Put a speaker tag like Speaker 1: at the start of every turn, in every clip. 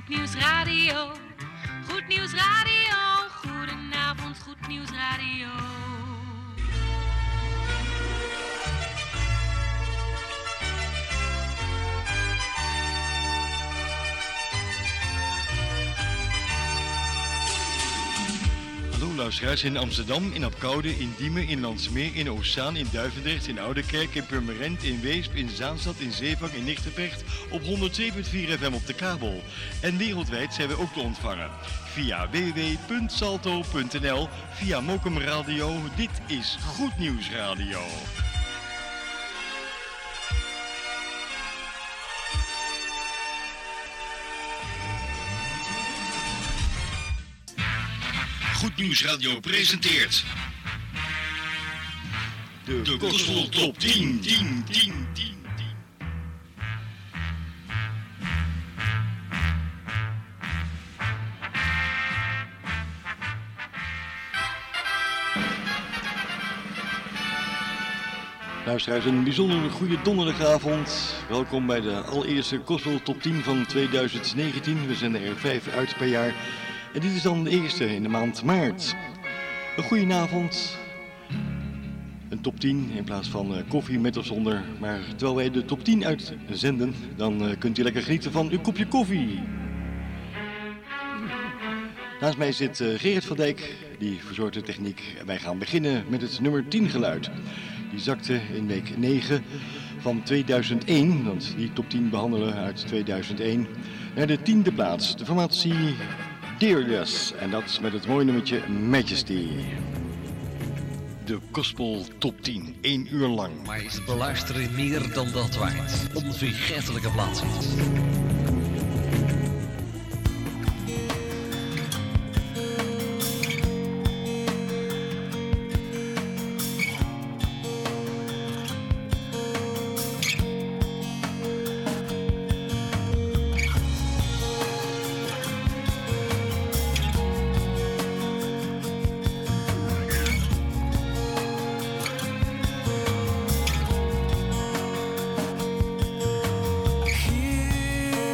Speaker 1: Goed Nieuws Radio. Goed Nieuws Radio. Goedenavond, Goed Nieuws Radio.
Speaker 2: Hallo luisteraars in Amsterdam, in Apkoude, in Diemen, in Landsmeer, in Oostzaan, in Duivendrecht, in Oudekerk, in Purmerend, in Weesp, in Zaanstad, in Zeevang, in Nigtevecht op 102.4 FM op de kabel. En wereldwijd zijn we ook te ontvangen via www.salto.nl, via Mokum Radio. Dit is Goed Nieuws Radio. Goed Nieuws Radio presenteert de Gospel Top 10. Luisteraars, een bijzonder goede donderdagavond. Welkom bij de allereerste Gospel Top 10 van 2019. We zenden er 5 uit per jaar. En dit is dan de eerste in de maand maart. Een goedenavond. Een top 10 in plaats van koffie met of zonder. Maar terwijl wij de top 10 uitzenden, dan kunt u lekker genieten van uw kopje koffie. Naast mij zit Gerrit van Dijk, die verzorgt de techniek. En wij gaan beginnen met het nummer 10 geluid. Die zakte in week 9 van 2001, want die top 10 behandelen uit 2001, naar de 10e plaats. De formatie Darius, en dat met het mooie nummertje Majesty. De Gospel Top 10, 1 uur lang.
Speaker 3: Maar is het beluisteren meer dan dat waard? Onvergetelijke plaatsen.
Speaker 4: Here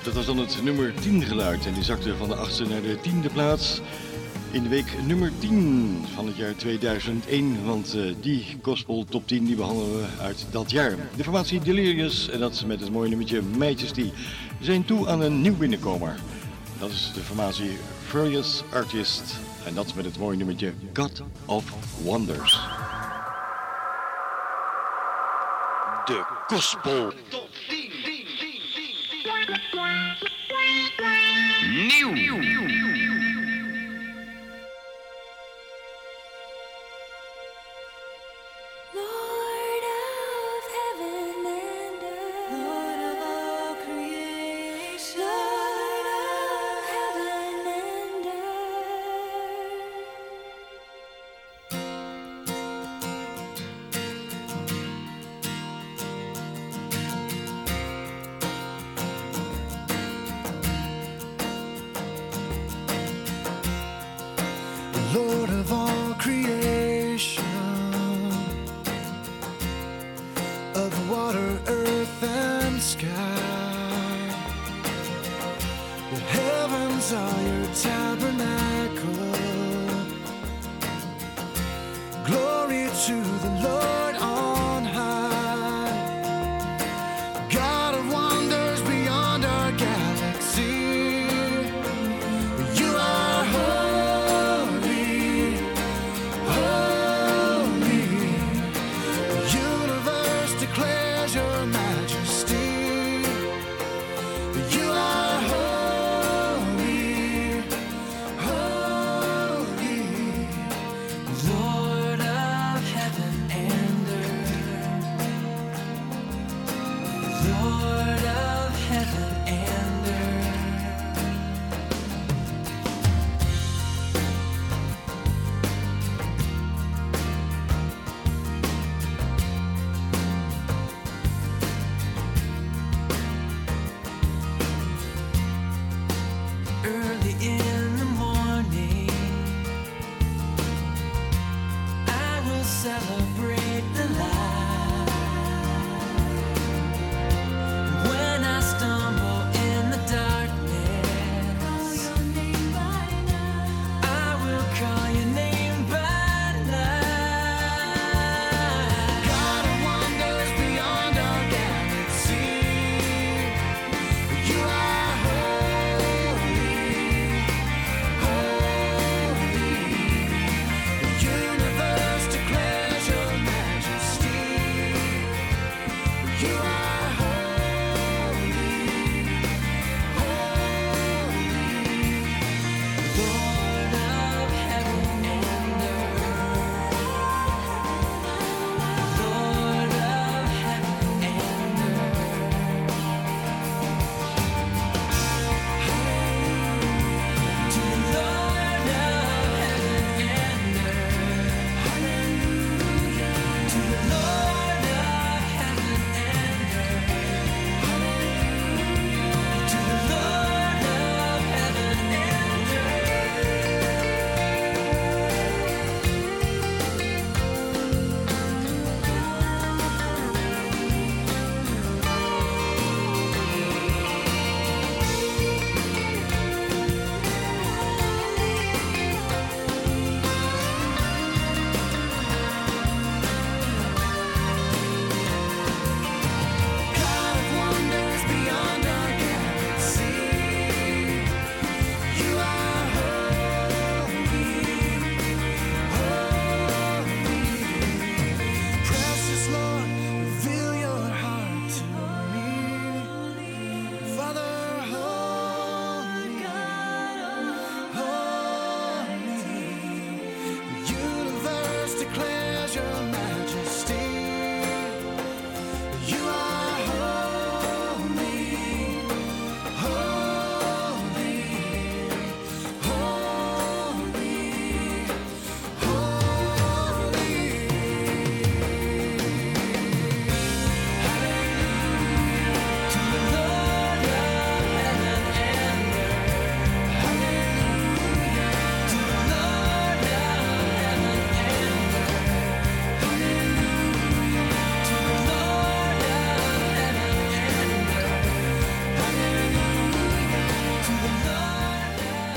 Speaker 2: Dat was dan het nummer 10 geluid en die zakte van de 8e naar de 10e plaats in de week nummer 10 van het jaar 2001, want die gospel top 10 die behandelen we uit dat jaar. De formatie Delirious en dat met het mooie nummertje Majesty zijn toe aan een nieuw binnenkomer. Dat is de formatie Furious Artist en dat met het mooie nummertje God of Wonders. De gospel top 10. Nieuw.
Speaker 4: Lord of all creation, of water, earth, and sky. The heavens are your tabernacle. Glory to the Lord on high. God of wonders beyond our galaxy. You are holy, holy. The universe declares your majesty. You are holy, holy. Lord of heaven and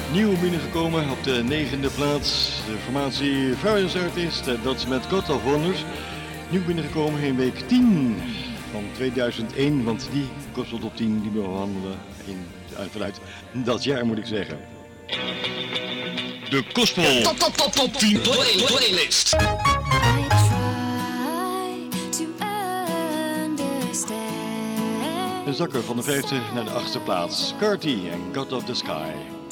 Speaker 2: Nieuw binnengekomen op de 9e plaats. De formatie Various Artists, dat is met God of Wonders. Nieuw binnengekomen in week 10 van 2001, want die Gospel Top 10 die we behandelen vanuit dat jaar, moet ik zeggen. De Gospel Top 10 playlist. Een zakker van de 5e naar de 8e plaats. Carti en God of the Sky.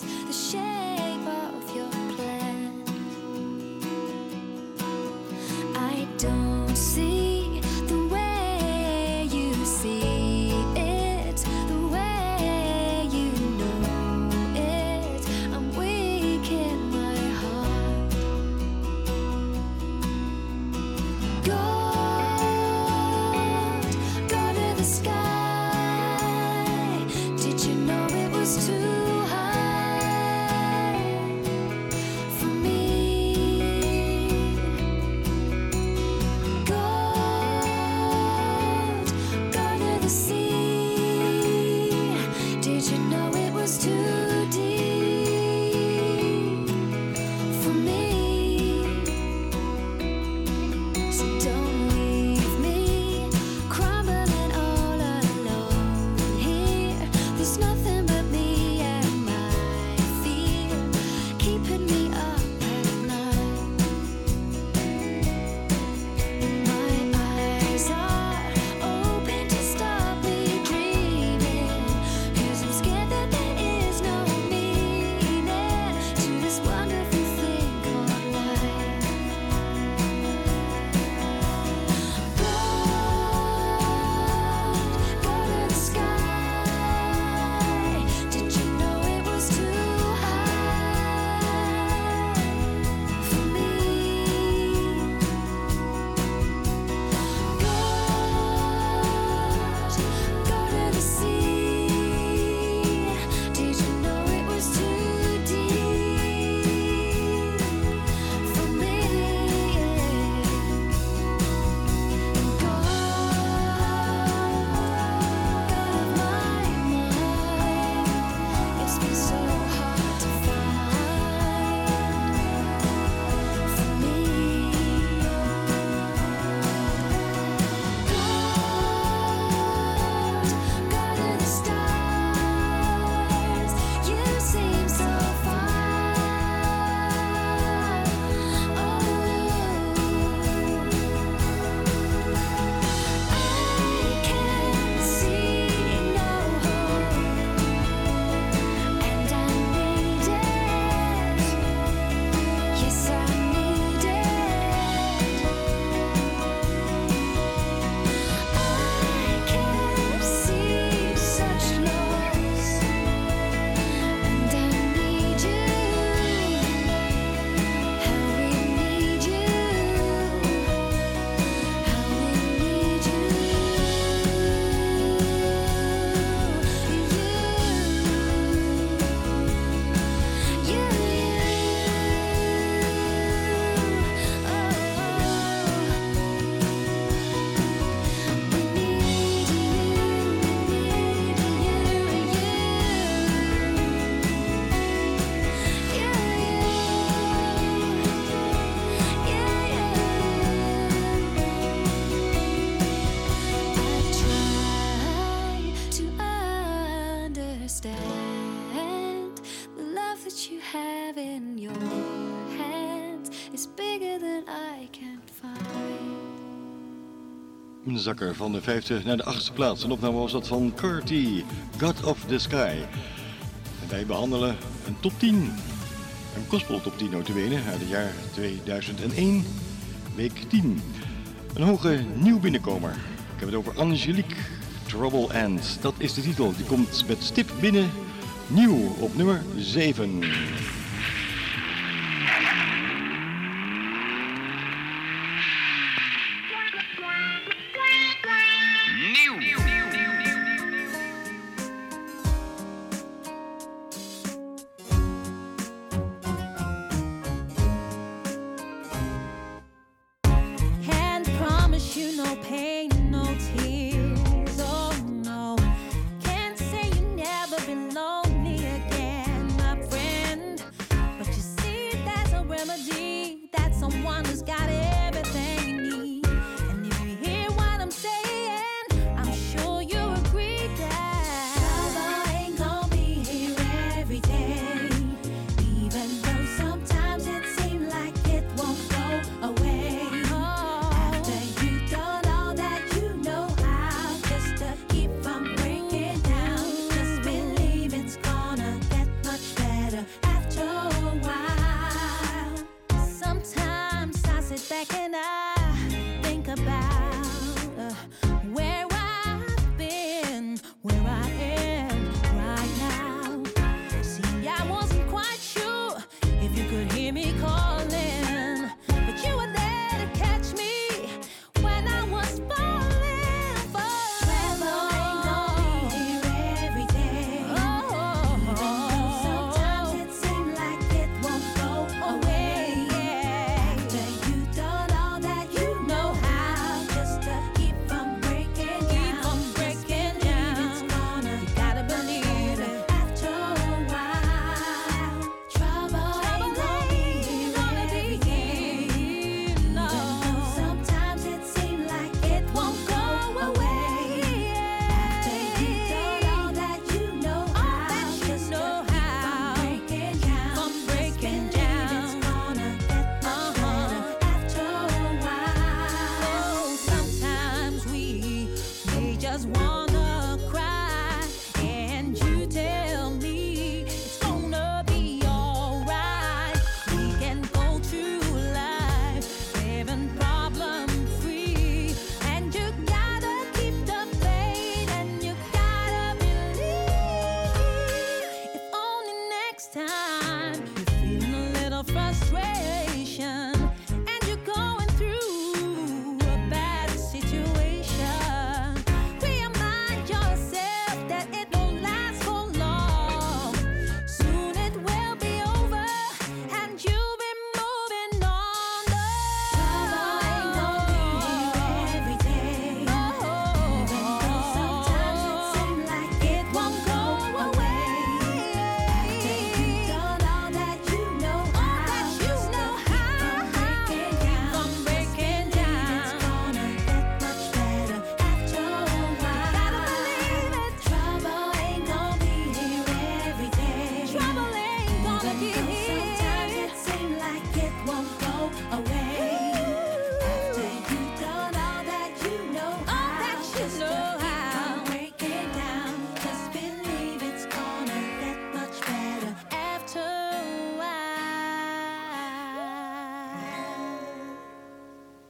Speaker 2: Een zakker van de 5e naar de 8e plaats. Een opname was dat van Carti, God of the Sky. En wij behandelen een top 10. Een gospel top 10 notabene uit het jaar 2001, week 10. Een hoge nieuw binnenkomer. Ik heb het over Angelique, Trouble End. Dat is de titel. Die komt met stip binnen. Nieuw op nummer 7.
Speaker 5: Lonely again, my friend.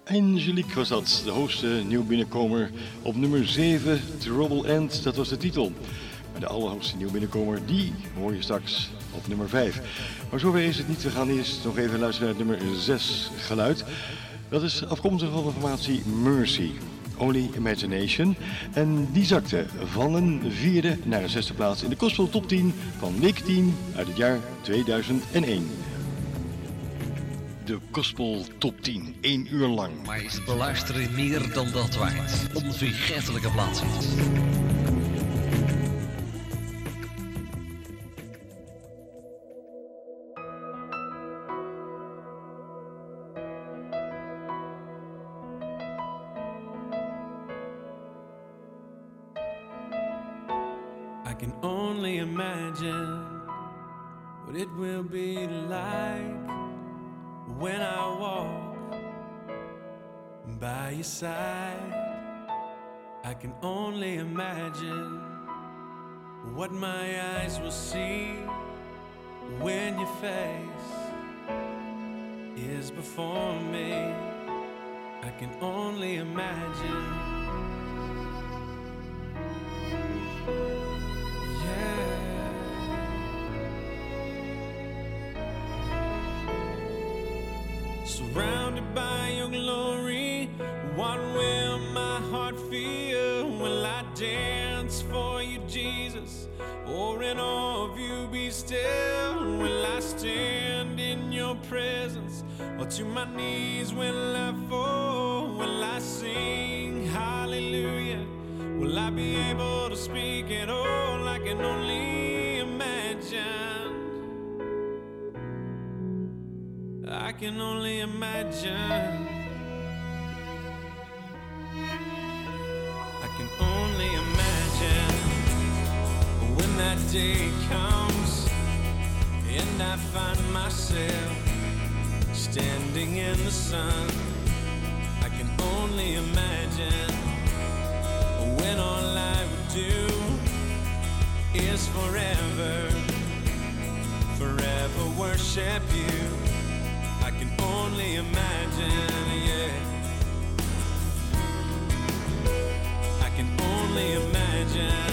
Speaker 2: Angelique was dat, de hoogste nieuw binnenkomer op nummer 7, Trouble End, dat was de titel. Maar de allerhoogste nieuw binnenkomer, die hoor je straks op nummer 5. Maar zover is het niet, we gaan eerst nog even luisteren naar het nummer 6 geluid. Dat is afkomstig van de formatie Mercy, Only Imagination. En die zakte van een 4e naar een 6e plaats in de Gospel Top 10 van week 10 uit het jaar 2001. De Gospel Top 10, 1 uur lang.
Speaker 3: Maar is het beluisteren meer dan dat waard? Onvergetelijke plaatsen.
Speaker 5: I can only imagine what it will be like when I walk by your side. I can only imagine what my eyes will see when your face is before me. I can only imagine. Surrounded by your glory, what will my heart feel? Will I dance for you, Jesus? Or in awe of you be still? Will I stand in your presence? Or to my knees will I fall? Will I sing hallelujah? Will I be able to speak at all? I can only imagine. I can only imagine. I can only imagine when that day comes and I find myself standing in the sun. I can only imagine when all I would do is forever, forever worship you. I can only imagine, yeah. I can only imagine.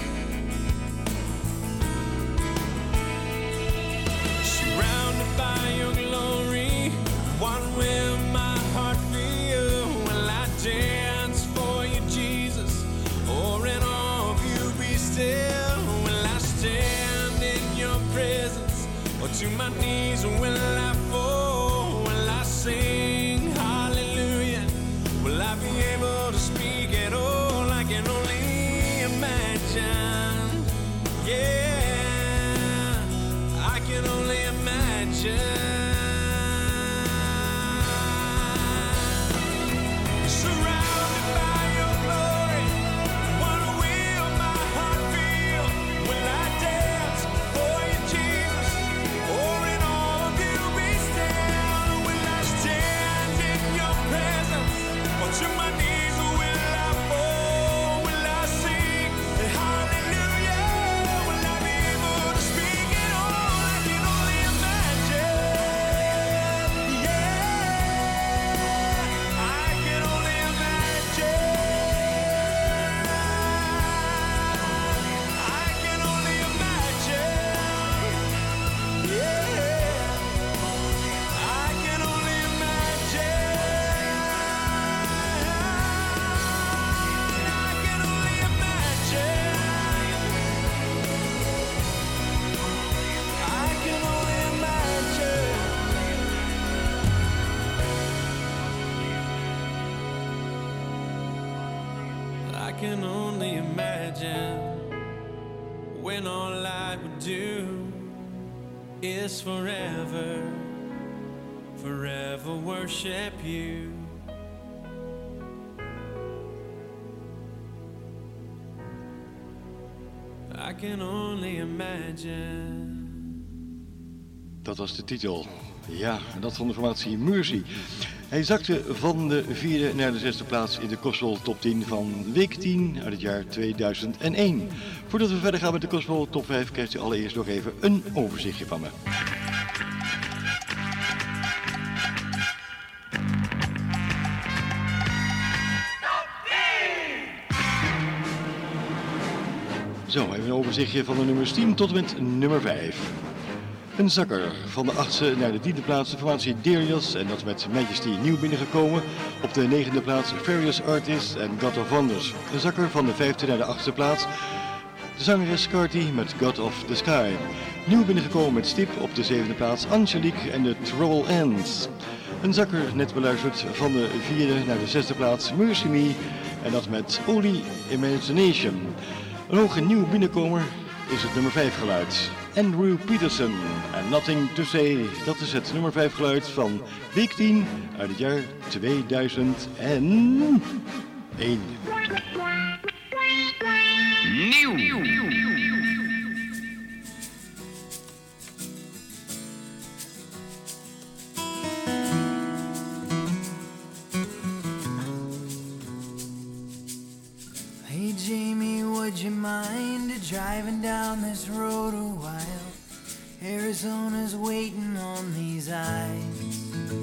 Speaker 5: Surrounded by your glory, what will my heart feel? Will I dance for you, Jesus? Or in awe of you be still? Will I stand in your presence? Or to my knees will I fall? Sing hallelujah. Will I be able to speak at all? I can only imagine. Yeah, I can only imagine. Surrounded by your glory, what will my heart feel? Will I dance for you, Jesus? Or in all of you be still? Will I stand in your presence? Or to my knees will I fall? Will I sing hallelujah? Will I be able to speak at all? I can only imagine. Yeah, I can only imagine. I can only imagine. Yeah, I can only imagine. I can only imagine. I can only imagine. I can only imagine when all I would do is forever, forever worship you. I can only imagine.
Speaker 2: Dat was de titel. Ja, en dat van de formatie Mercy. Hij zakte van de 4e naar de 6e plaats in de Gospel Top 10 van week 10 uit het jaar 2001. Voordat we verder gaan met de Gospel Top 5 krijgt u allereerst nog even een overzichtje van me. Zo, even een overzichtje van de nummers 10 tot en met nummer 5. Een zakker van de 8e naar de 10e plaats, de formatie Darius en dat met Majesty nieuw binnengekomen. Op de 9e plaats Various Artists en God of Wonders. Een zakker van de 5e naar de 8e plaats, de zangeres Carty met God of the Sky. Nieuw binnengekomen met stip op de 7e plaats Angelique en de Trouble Ends. Een zakker net beluisterd van de 4e naar de 6e plaats Mercy Me en dat met Only Imagination. Een hoge nieuw binnenkomer is het nummer 5 geluid. Andrew Peterson en Nothing to Say. Dat is het nummer 5 geluid van week 10 uit het jaar 2001.
Speaker 3: Nieuw.
Speaker 6: Hey Jamie, would you mind driving down this road a while? Arizona's waiting on these eyes.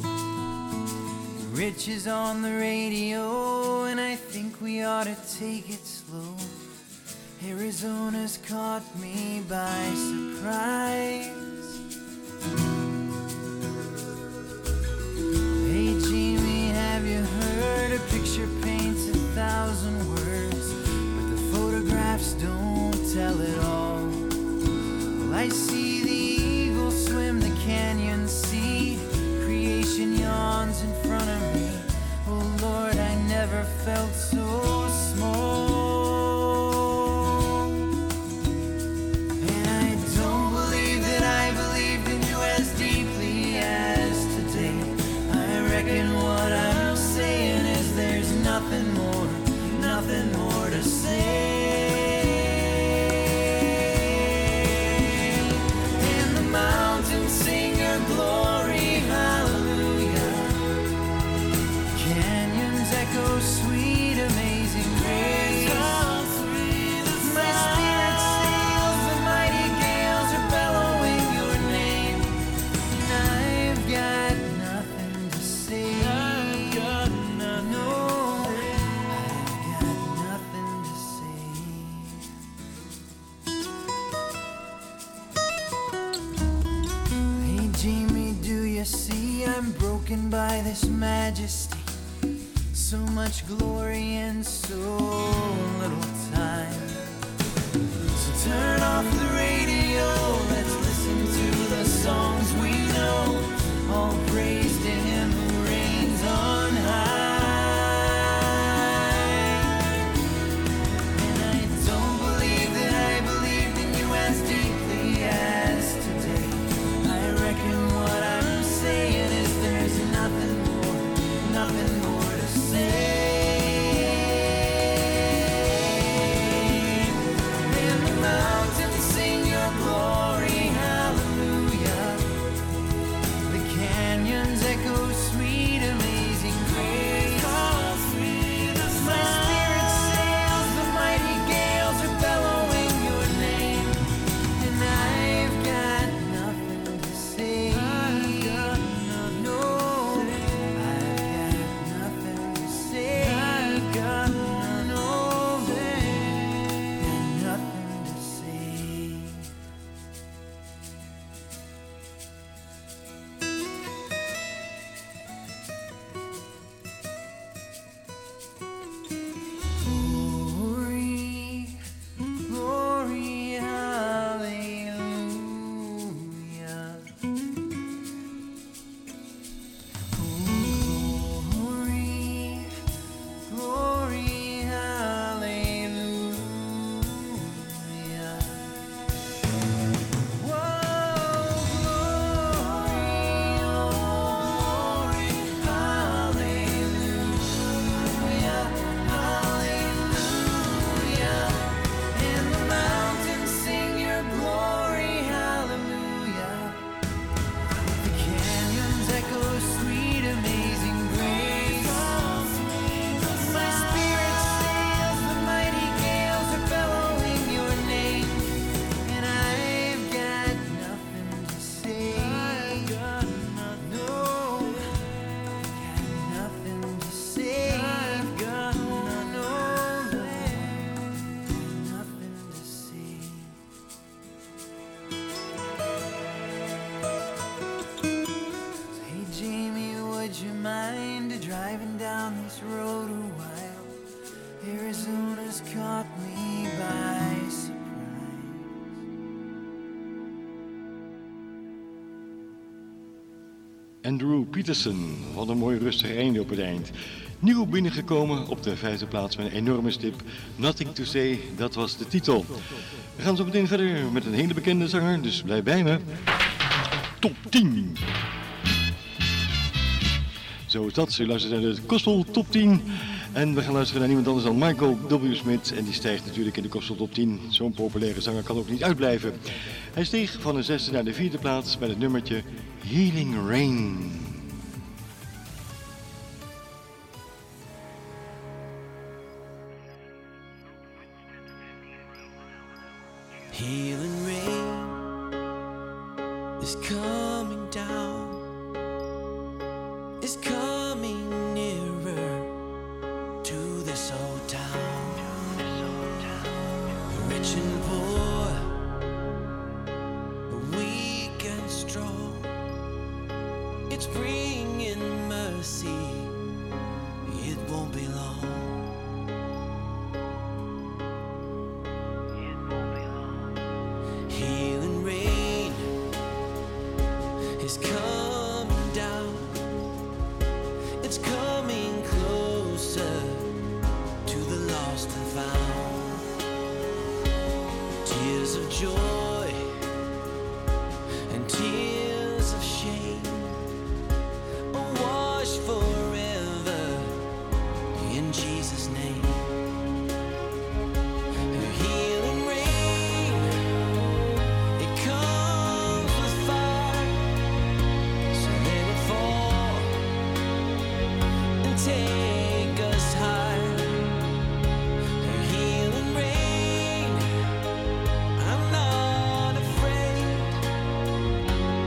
Speaker 6: Rich is on the radio and I think we ought to take it slow. Arizona's caught me by surprise. Hey Jamie, have you heard a picture paints 1,000 words, but the photographs don't tell it all. Well, I see the eagles swim the canyon sea, creation yawns in front of me. Oh Lord, I never felt so small. And I don't believe that I believed in you as deeply as today. I reckon what I'm saying is there's nothing more to say. And the mountains sing your glory, hallelujah. Canyons echo sweet, amazing grace. My spirit sails, the mighty gales are bellowing your name. And I've got nothing to say. I've got nothing to say. Hey Jamie, do you see I'm broken by this majesty? So much glory and so little time. So turn off the radio, let's listen to the songs we know. All praise to him who reigns on high. And I don't believe that I believed in you as deeply as today. I reckon what I'm saying is there's nothing more to say. And the mountains sing your glory.
Speaker 2: Andrew Peterson. Wat een mooi rustig einde op het eind. Nieuw binnengekomen op de 5e plaats met een enorme stip. Nothing to Say, dat was de titel. We gaan zo meteen verder met een hele bekende zanger, dus blijf bij me. Top 10. Zo is dat, u luistert naar de Gospel Top 10. En we gaan luisteren naar niemand anders dan Michael W. Smith. En die stijgt natuurlijk in de Gospel Top 10. Zo'n populaire zanger kan ook niet uitblijven. Hij steeg van de 6e naar de 4e plaats met het nummertje Healing Rain.
Speaker 7: Healing rain is coming down, is coming nearer to this old town. Rich and poor, weak and strong, it's bringing mercy, it won't be long. Healing rain is coming down, it's coming closer to the lost and found. Tears of joy and tears of shame are washed forever in Jesus' name. Healing rain, it comes with fire, so let it fall and take us higher. Healing rain, I'm not afraid.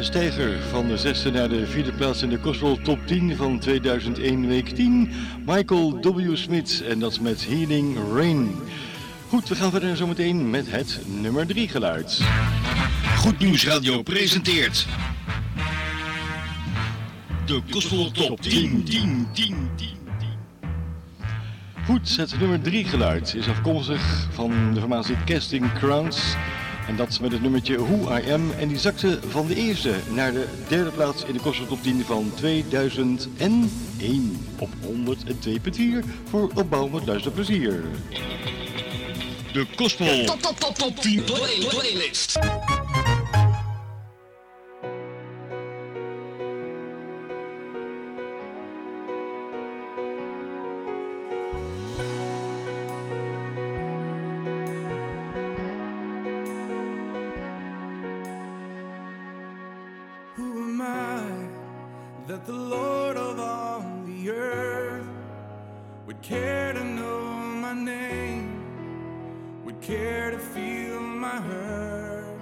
Speaker 2: stijger van de 6e naar de 4e plaats in de Gospel Top 10 van 2001 week 10. Michael W. Smith en dat is met Healing Rain. Goed, we gaan verder zometeen met het nummer 3 geluid.
Speaker 8: Goed Nieuws Radio presenteert de Gospel Top 10.
Speaker 2: Goed, het nummer 3 geluid is afkomstig van de formatie Casting Crowns. En dat met het nummertje Who I Am. En die zakte van de eerste naar de 3e plaats in de Gospel Top 10 van 2001. Op 102.4 voor opbouwend luisterplezier.
Speaker 8: De Gospel Top 10 playlist.
Speaker 5: That the Lord of all the earth would care to know my name, would care to feel my hurt.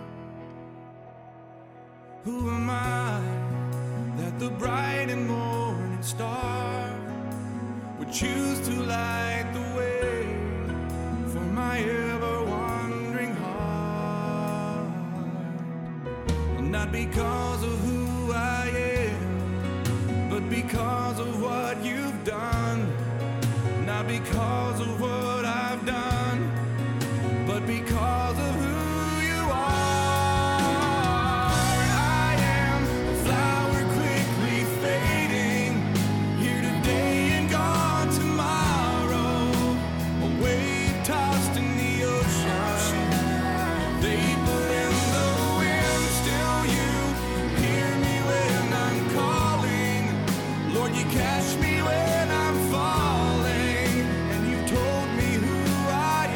Speaker 5: Who am I that the bright and morning star would choose to light the way for my ever-wandering heart? Well, not because of who I am, but because of what you've done. Not because of what I've done, but because of who you are. I am a flower quickly fading, here today and gone tomorrow, a wave tossed in the ocean, vapor in the wind. Still you hear me when I'm calling, Lord, you catch me when I'm falling, and you told me who I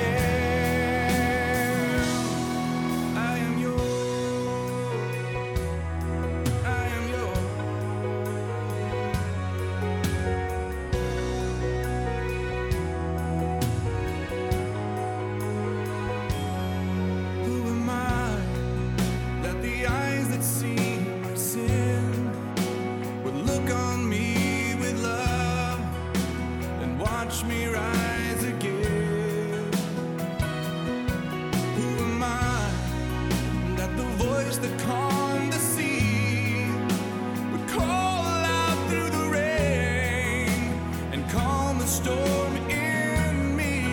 Speaker 5: am. I am yours. I am yours. Who am I that the eyes that see my sin would look on me with love and watch me rise again? Who am I that the voice that calmed the sea would call out through the rain and calm the storm in me?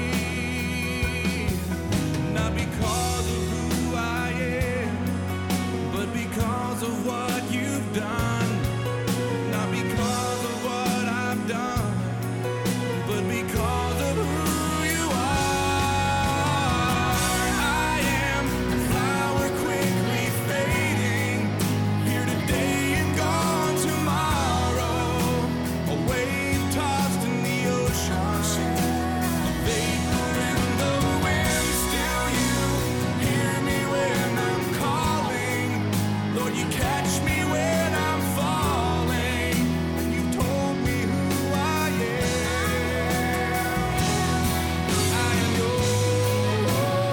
Speaker 5: Not because of who I am, but because of what you've done. Not because of what I've done, but because of who you are. I am a flower quickly fading, here today and gone tomorrow, a wave tossed in the ocean, a vapor in the wind. Still you hear me when I'm calling, Lord, you catch me when I'm falling, and you told me who I am. I am yours.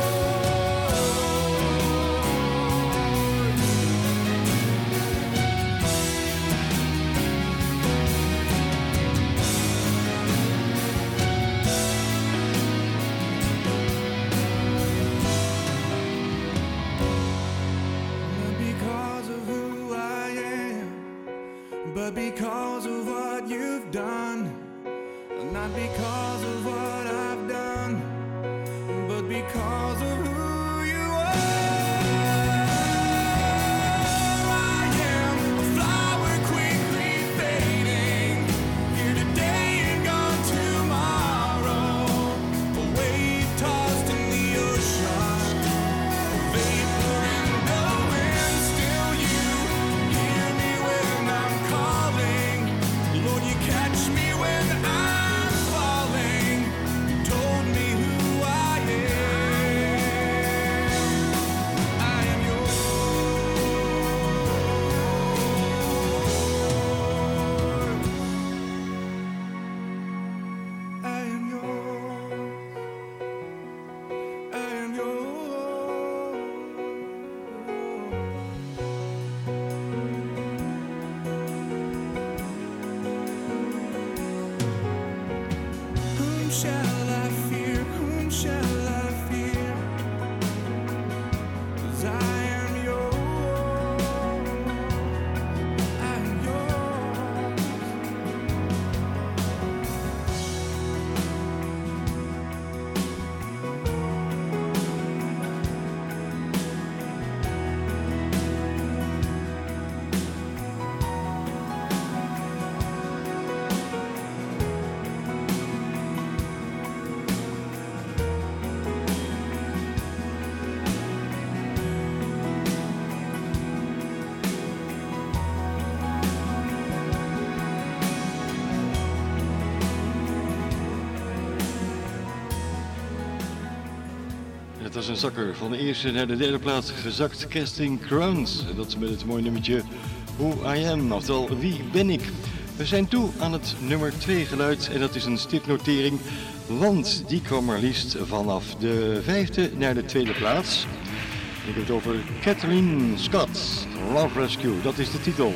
Speaker 5: Not because of who I am, but because of what you've done. Not because of what I've done, but because of who you are. I am a flower quickly fading, here today and gone tomorrow, a wave tossed in the ocean, a vapor in the wind. Still you hear me when I'm calling, Lord, you catch me when I'm falling. You told me who I am.
Speaker 2: dat is een zakker. Van de eerste naar de derde plaats gezakt Casting Crowns. Dat is met het mooie nummertje Who I Am, oftewel Wie ben ik? We zijn toe aan het nummer 2 geluid en dat is een stipnotering, want die kwam maar liefst vanaf de 5e naar de 2e plaats. Ik heb het over Kathleen Scott, Love Rescue, dat is de titel.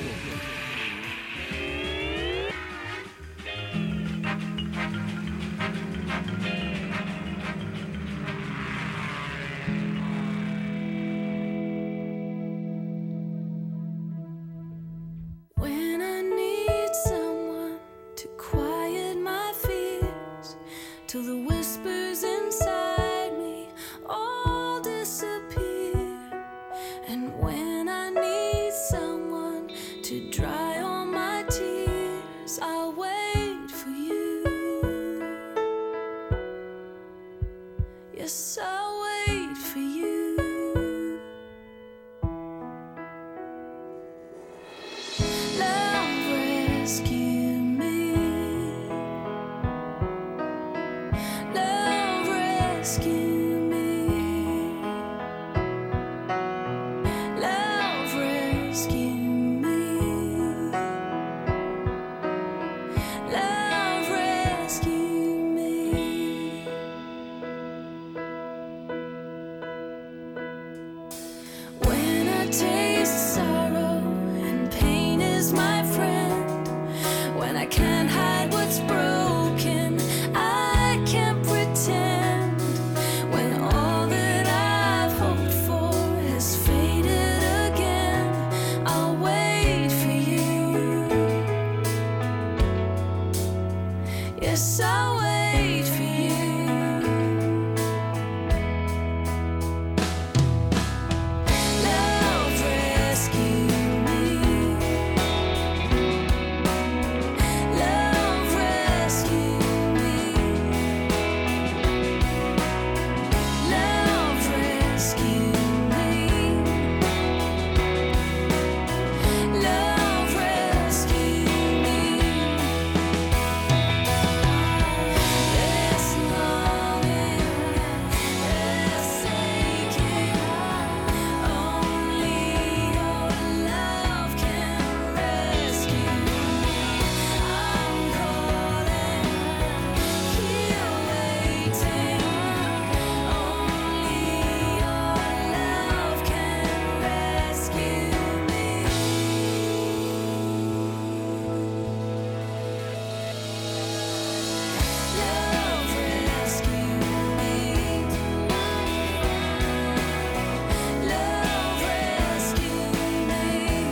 Speaker 9: When I need someone to quiet my fears, till the whispers inside me all disappear. And when I need someone to dry all my tears, I'll wait for you. Yes, I'll wait for you. Love rescue me. Love rescue me. Love rescue me. Love rescue me. When I taste sorrow and pain is my friend, when I can't hide what's broken, I can't pretend, when all that I've hoped for has faded again, I'll wait for you. Yes, I'll wait for you. Love rescue me. Love rescue me. Love rescue me. Love rescue me. This longing, this aching, only your love can rescue me. I'm calling, here waiting, only your love can rescue me. Love rescue me. Love rescue me.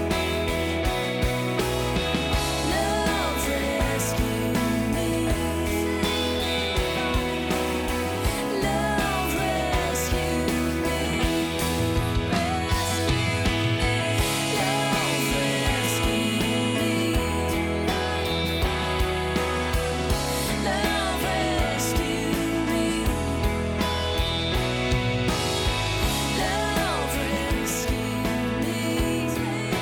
Speaker 9: Love rescue me. Love rescue me. Love rescue me. Love rescue me. Love rescue me.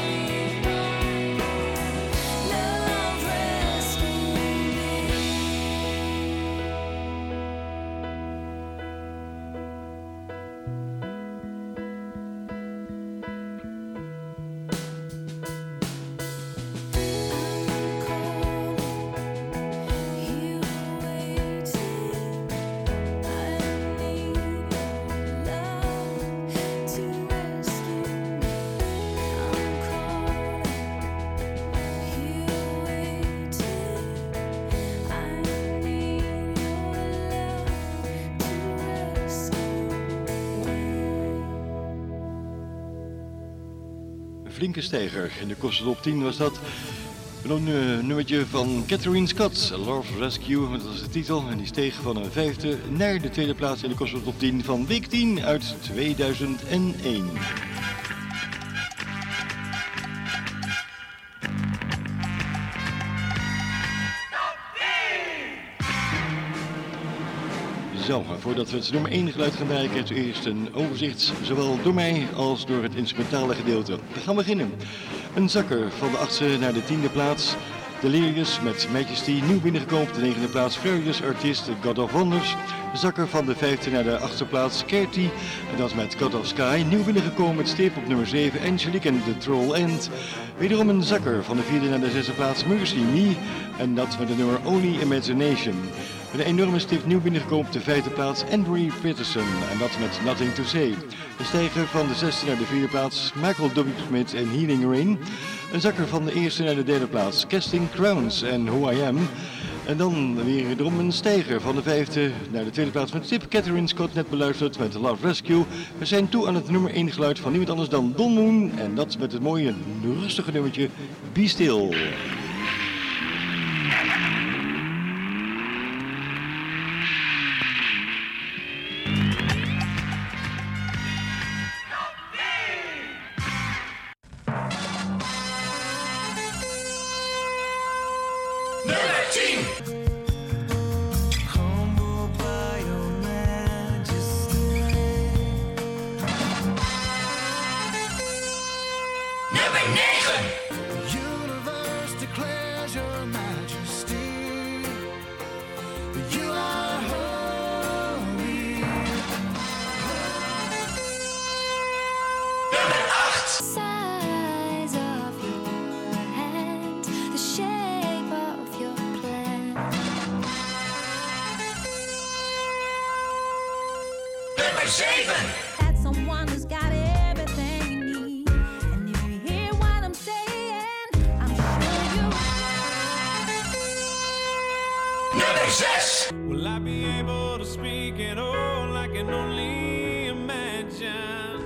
Speaker 9: Love rescue
Speaker 2: Een flinke stijger. In de kostentop 10 was dat. Een nummertje van Kathleen Scott, Love Rescue, dat was de titel. En die steeg van een 5e naar de 2e plaats in de kostentop 10 van week 10 uit 2001. Zo, maar voordat we het nummer 1 geluid gaan bereiken, heeft u eerst een overzicht, zowel door mij als door het instrumentale gedeelte. We gaan beginnen. Een zakker van de 8e naar de 10e plaats. Delirious met Majesty, nieuw binnengekomen op de 9e plaats. Furious Artist, God of Wonders. De zakker van de 5e naar de 8e plaats. Kerty, en dat is met God of Sky. Nieuw binnengekomen met stip op nummer 7. Angelique en The Troll End. Wederom een zakker van de 4e naar de 6e plaats. Mercy Me, en dat met de nummer Only Imagination. Met een enorme stip nieuw binnengekomen op de 5e plaats. Andrew Peterson, en dat met Nothing to Say. De stijger van de 6e naar de 4e plaats. Michael W. Smith en Healing Rain. Een zakker van de 1e naar de 3e plaats. Casting Crowns en Who I Am. En dan weer erom een stijger van de 5e naar de 2e plaats met stip. Catherine Scott, net beluisterd met Love Rescue. We zijn toe aan het nummer 1 geluid van niemand anders dan Don Moon. En dat met het mooie, rustige nummertje Be Still.
Speaker 5: Will I be able to speak at all? I can only imagine.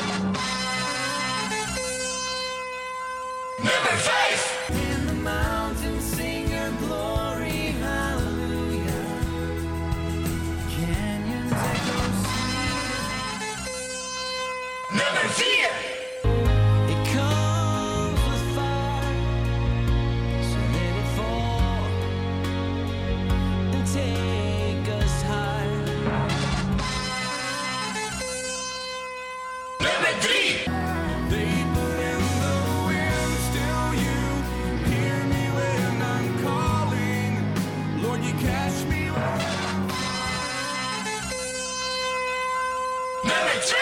Speaker 7: Nummer 5.
Speaker 6: In the mountains sing your glory, hallelujah. Canyons echo sweet.
Speaker 7: Nummer 4.
Speaker 6: It comes with fire, so let it fall and take us higher.
Speaker 7: Nummer 3.
Speaker 5: Vapor in the wind, still you hear me when I'm calling. Lord, you catch me when
Speaker 7: Nummer 2.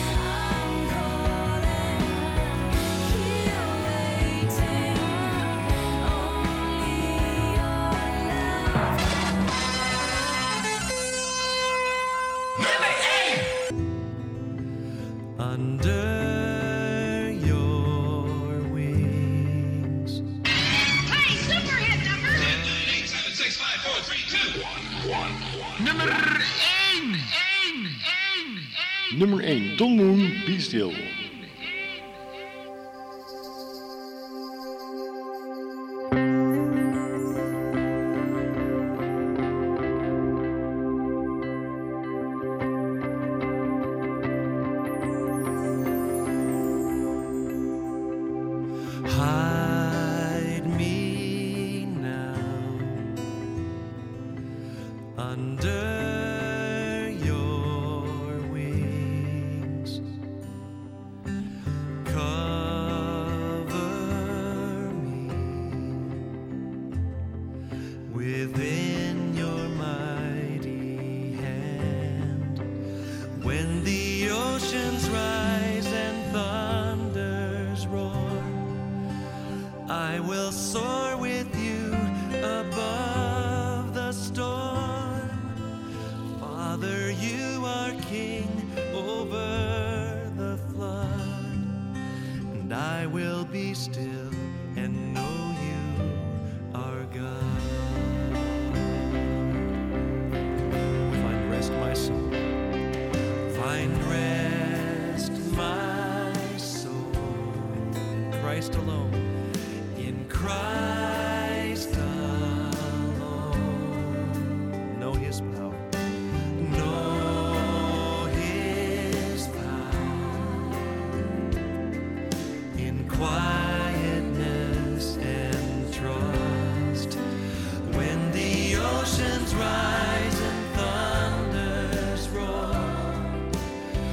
Speaker 7: Nummer 1.
Speaker 6: Under your wings.
Speaker 1: Play super hit number.
Speaker 8: Nummer 1.
Speaker 2: Nummer 1, Don Moon, Be Still.
Speaker 6: Hide me now under your wings. Cover me within your mighty hand. When the oceans rise and thunders roar, I will soar with you above the storm. Father, you are king over the flood, and I will be still and know you are God. Find rest, my soul. Find rest, my soul, in Christ alone. In Christ alone. Know His power. Know His power. In quietness and trust. When the oceans rise and thunders roar,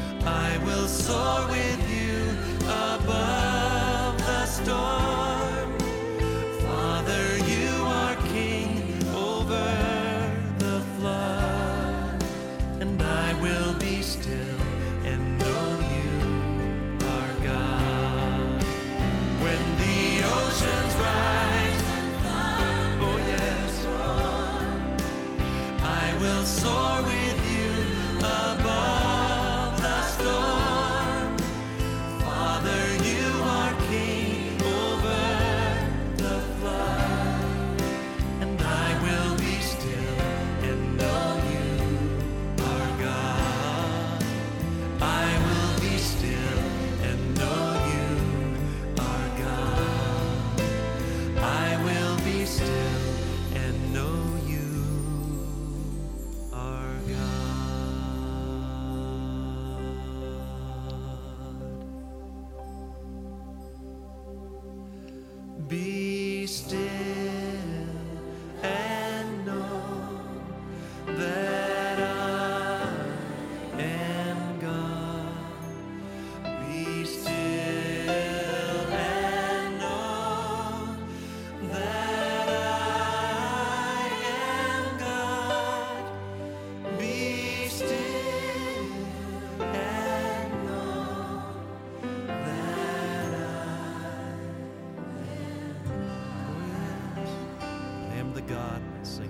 Speaker 10: God. Sing.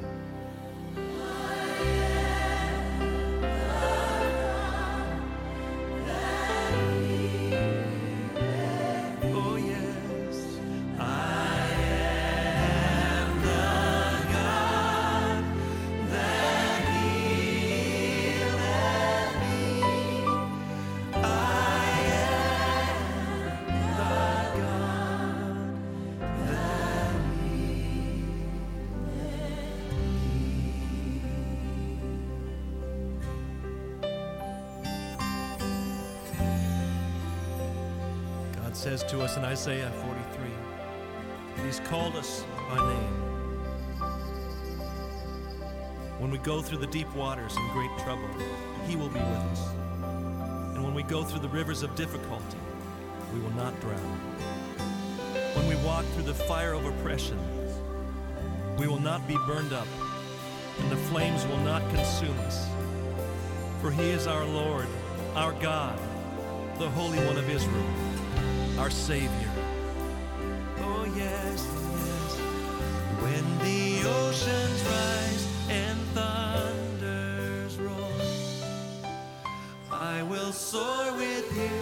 Speaker 10: Oh yes, I am the God that healeth thee. I am the God that God says to us in Isaiah 43, He's called us by name. When we go through the deep waters in great trouble, He will be with us. And when we go through the rivers of difficulty, we will not drown. When we walk through the fire of oppression, we will not be burned up, and the flames will not consume us. For He is our Lord, our God, the Holy One of Israel, our Savior. Oh yes, yes. When the oceans rise and thunders roar, I will soar with you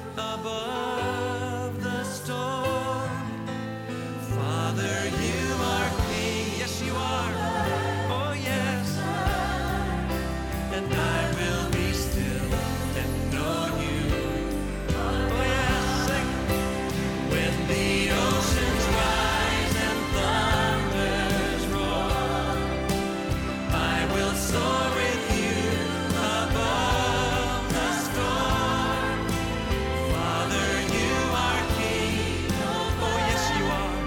Speaker 10: above the storm. Father, you are King. Yes, you are. Oh yes. And I will be still and know you. Oh yes, sing. When the oceans rise and thunders roar, I will soar with you above the storm. Father, you are King. Oh yes, you are.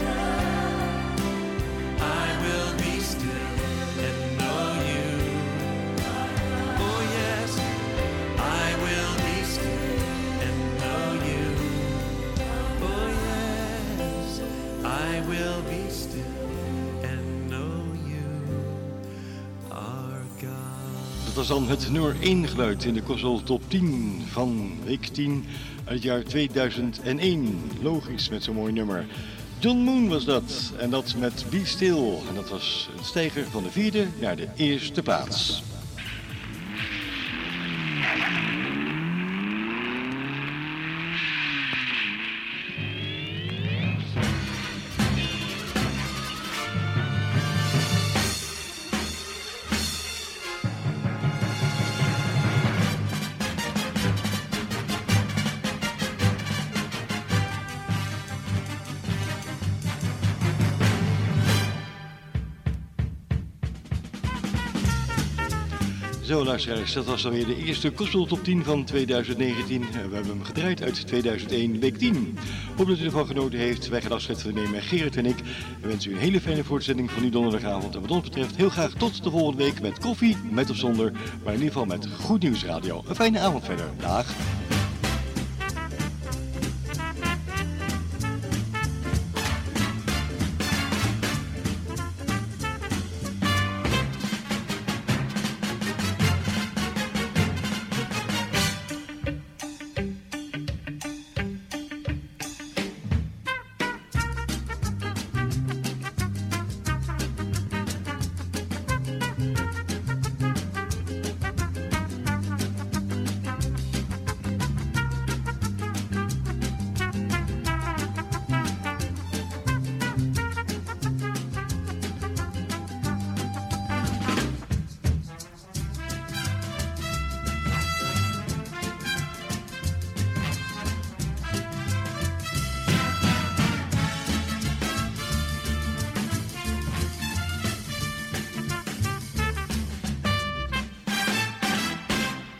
Speaker 10: I will be still and know you. Oh yes, I will be still and know you. Oh yes, I will be still and know you, our God.
Speaker 2: Dat was dan het nummer 1 geluid in de Gospel Top 10 van week 10 uit het jaar 2001. Logisch met zo'n mooi nummer. John Moon was dat, en dat met Be Still. En dat was een stijger van de 4e naar de 1e plaats. Zo luisteraars, dat was dan weer de eerste Gospel Top 10 van 2019. We hebben hem gedraaid uit 2001, week 10. Hoop dat u ervan genoten heeft. Wij gaan afscheid nemen, Gerrit en ik. We wensen u een hele fijne voortzending van uw donderdagavond. En wat ons betreft heel graag tot de volgende week met koffie, met of zonder. Maar in ieder geval met Goed Nieuws Radio. Een fijne avond verder. Dag.